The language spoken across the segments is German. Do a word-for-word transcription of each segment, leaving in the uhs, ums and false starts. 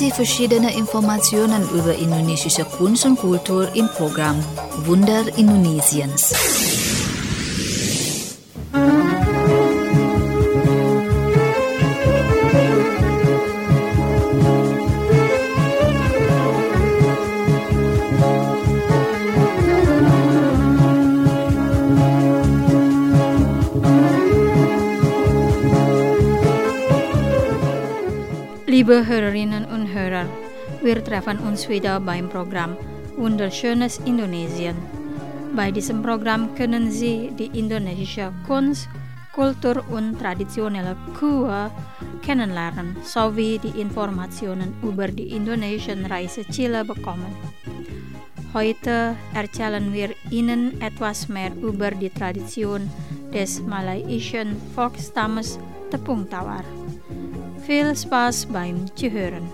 Sie verschiedene Informationen über indonesische Kunst und Kultur im Programm Wunder Indonesiens. Liebe Hörerinnen und Hörer, wir treffen uns wieder beim Programm Wunderschönes Indonesien. Bei diesem Programm können Sie die indonesische Kunst, Kultur und traditionelle Kue kennenlernen, sowie die Informationen über die indonesischen Reiseziele bekommen. Heute erzählen wir Ihnen etwas mehr über die Tradition des malaysischen Volksstammes Tepung Tawar. Viel Spaß beim Zuhören.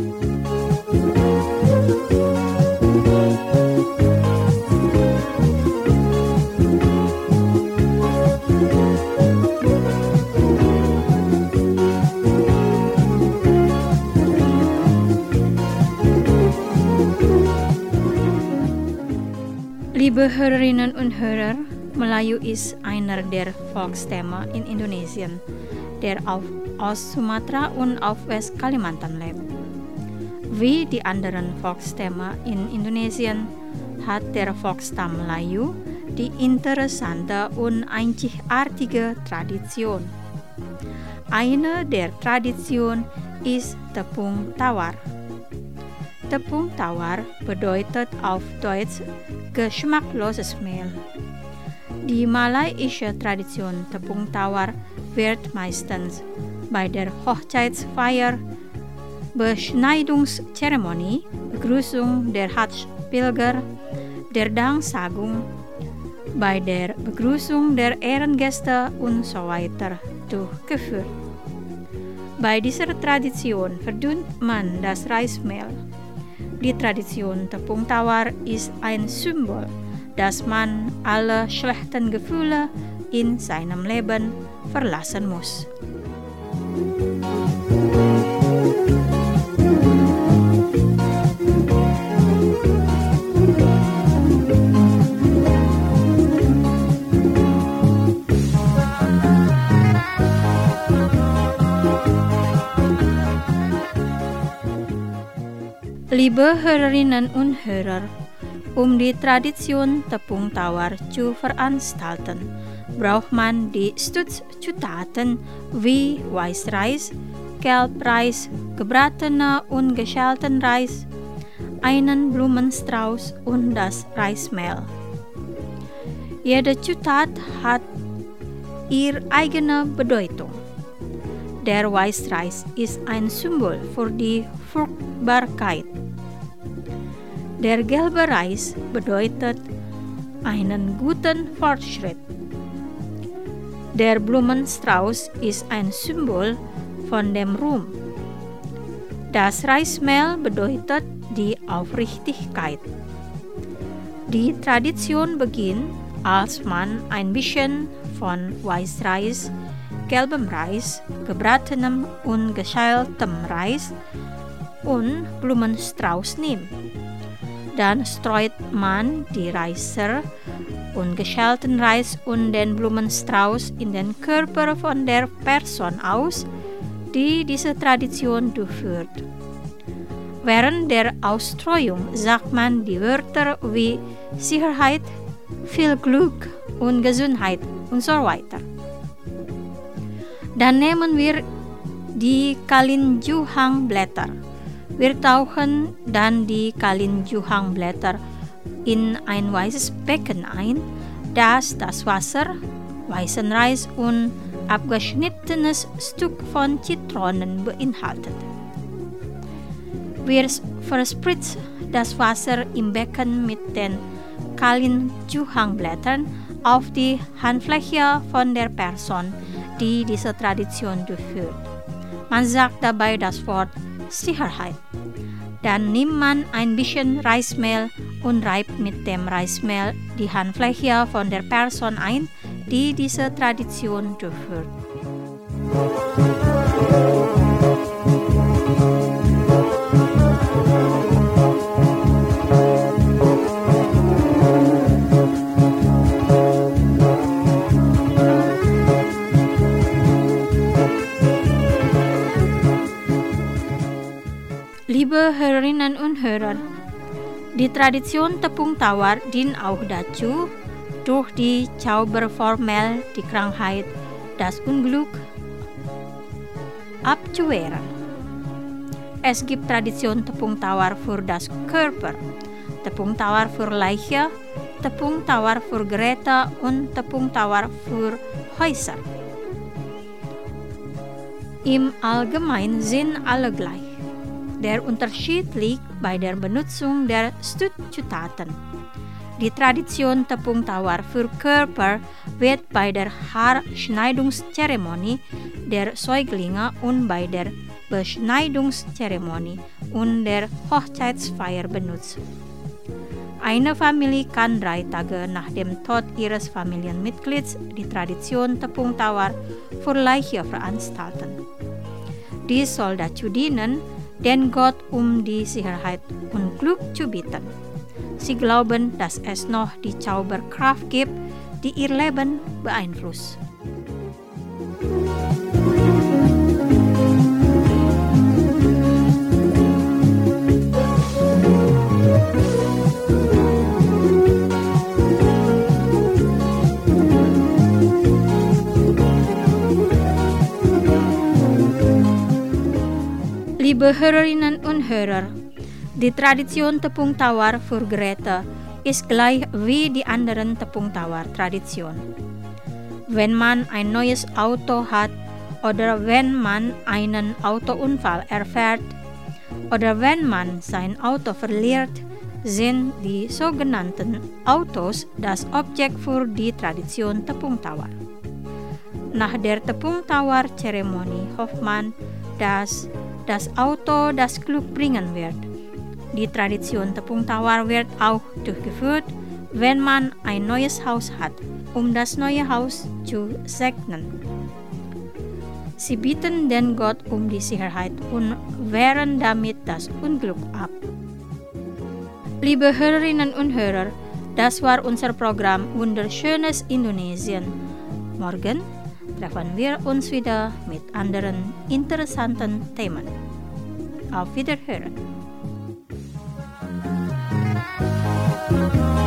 Liebe Hörerinnen und Hörer, Melayu ist einer der Volksstämme in Indonesien, der auf Ost Sumatra und auf West Kalimantan lebt. Wie die anderen Volksstämme in Indonesien hat der Volksstamm Melayu die interessante und einzigartige Tradition. Eine der Traditionen ist Tepung Tawar. Tepung Tawar bedeutet auf Deutsch geschmackloses Mehl. Die malaysische Tradition Tepung Tawar wird meistens bei der Hochzeitsfeier, Beschneidungszeremonie, Begrüßung der Hajj-Pilger, der Danksagung, bei der Begrüßung der Ehrengäste und so weiter durchgeführt. Bei dieser Tradition verdünnt man das Reismehl. Die Tradition Tepung Tawar ist ein Symbol, dass man alle schlechten Gefühle in seinem Leben verlassen muss. Liebe Hörerinnen und Hörer, um die Tradition Tepung Tawar zu veranstalten, braucht man die Stützzutaten wie Weißreis, Gelbreis, gebratener und geschälten Reis, einen Blumenstrauß und das Reismehl. Jede Zutat hat ihre eigene Bedeutung. Der Weißreis ist ein Symbol für die Fruchtbarkeit. Der gelbe Reis bedeutet einen guten Fortschritt. Der Blumenstrauß ist ein Symbol von dem Ruhm. Das Reismehl bedeutet die Aufrichtigkeit. Die Tradition beginnt, als man ein bisschen von Weißreis, gelbem Reis, gebratenem und geschältem Reis und Blumenstrauß nimmt. Dann streut man die Reiser und geschälten Reis und den Blumenstrauß in den Körper von der Person aus, die diese Tradition durchführt. Während der Ausstreuung sagt man die Wörter wie Sicherheit, viel Glück und Gesundheit und so weiter. Dann nehmen wir die Kalinjuhangblätter. Wir tauchen dann die Kalinjuhangblätter in ein weißes Becken ein, das das Wasser, weißen Reis und abgeschnittenes Stück von Zitronen beinhaltet. Wir verspritzen das Wasser im Becken mit den Kalinjuhangblättern auf die Handfläche von der Person, die diese Tradition durchführt. Man sagt dabei das Wort Sicherheit. Dann nimmt man ein bisschen Reismehl und reibt mit dem Reismehl die Handfläche von der Person ein, die diese Tradition durchführt. Liebe Hörerinnen und Hörer, die Tradition tepung tawar dient auch dazu, durch die Zauberformel die Krankheit, das Unglück abzuwehren. Es gibt Tradition tepung tawar für das Körper, tepung tawar für Leiche, tepung tawar für Geräte und tepung tawar für Häuser. Im Allgemeinen sind alle gleich. Der Unterschied liegt bei der Benutzung der Zutaten. Die Tradition tepung tawar für Körper wird bei der Haarschneidungszeremonie der Säuglinge und bei der Beschneidungszeremonie und der Hochzeitsfeier benutzt. Eine Familie kann drei Tage nach dem Tod ihres Familienmitglieds die Tradition tepung tawar für Leiche veranstalten. Dies soll dazu dienen, den Gott um die Sicherheit und Glück zu bitten. Sie glauben, dass es noch die Zauberkraft gibt, die ihr Leben beeinflusst. Liebe Hörerinnen und Hörer, die Tradition tepung tawar für Geräte ist gleich wie die anderen tepung tawar Traditionen. Wenn man ein neues Auto hat oder wenn man einen Autounfall erfährt oder wenn man sein Auto verliert, sind die sogenannten Autos das Objekt für die Tradition tepung tawar. Nach der tepung tawar Zeremonie hofft man, dass das Auto das Glück bringen wird. Die Tradition tepung tawar wird auch durchgeführt, wenn man ein neues Haus hat, um das neue Haus zu segnen. Sie bitten den Gott um die Sicherheit und wehren damit das Unglück ab. Liebe Hörerinnen und Hörer, das war unser Programm Wunderschönes Indonesien. Morgen treffen wir uns wieder mit anderen interessanten Themen. Auf Wiederhören.